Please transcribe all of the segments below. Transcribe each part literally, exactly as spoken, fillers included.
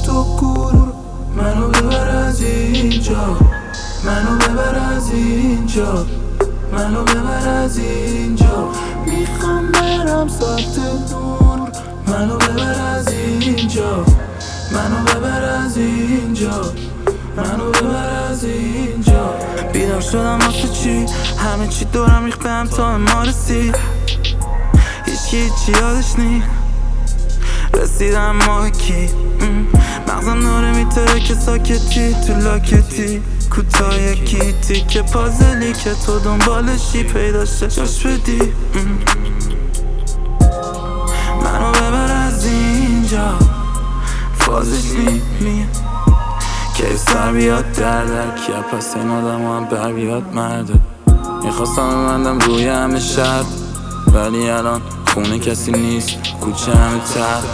تو گور منو ببر از اینجا، منو ببر از اینجا، منو ببر از اینجا. میخوام برم سمت نور، منو ببر از اینجا، منو ببر از اینجا، منو ببر از اینجا. بیدار شدم واسه چی؟ همه چی دورم ریخت بهم تا ما رسید، هیچکی هیچی یادش نی. رسیدم ماه کی مغزم ناره میتره که ساکتی تو لاکتی کوتاه یکی تیکه پازلی که تو دنبالشی پیداشه جاش بدی. منو ببر از اینجا فازش نیمیه که سر بیاد دردک یا پس این آدم هم بر بیاد مرده. میخواستم ببندم روی همه شرط ولی الان خونه کسی نیست کوچه همه تر.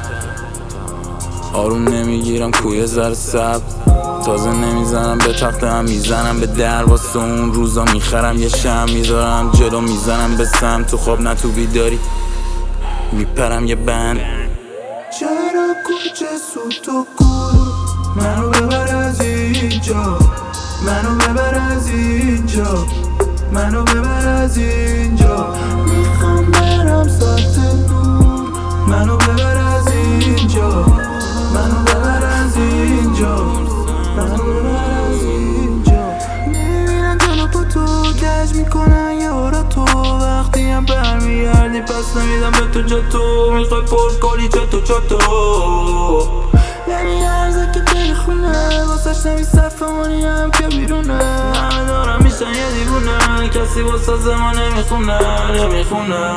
آروم نمیگیرم کوی زر سب تازه نمیزنم به تخته هم میزنم به در واسه اون روزا میخرم یه شم میذارم جلو میزنم به سم تو خواب نه تو بیداری میپرم یه بند. چرا کوچه سو تو گور منو ببر از اینجا، منو ببر از اینجا، منو ببر از اینجا. میخوام برم سمت نور، منو ببر از اینجا، منو ببر از اینجا، منو ببر از اینجا. میبینن جلو پا تو گج میکنن یارا تو وقتی هم برمیگردی پس نمیدم به تو جا تو میخوای پر کاری چه تو چا تو نمیارزه که دل خونه واسش نمی صفمانی هم که بیرونه. همه دارم میشن یه دیوونه کسی واسه زمان نمیخونه نمیخونه.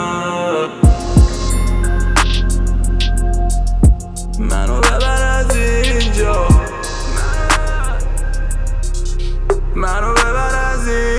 منو ببر از اینجا، منو ببر از اینجا.